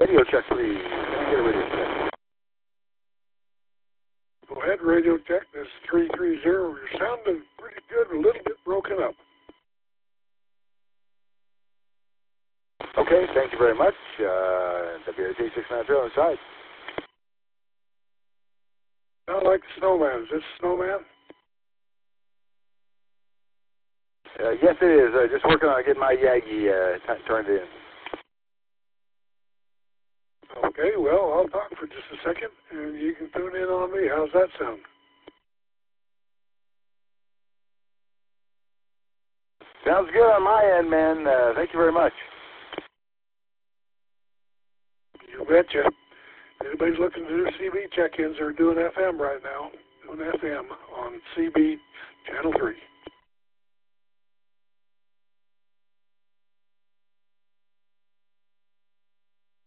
Radio check, please. Can I get a radio check? Go ahead, radio check. This is 330. You're sounding pretty good, a little bit broken up. Okay, thank you very much. WAT 690 on the side. Sound like the snowman. Is this Snowman? Yes, it is. Just working on getting my Yagi turned in. Okay, well, I'll talk for just a second, and you can tune in on me. How's that sound? Sounds good on my end, man. Thank you very much. You betcha. Anybody's looking to do CB check-ins, they're doing FM right now. Doing FM on CB Channel 3.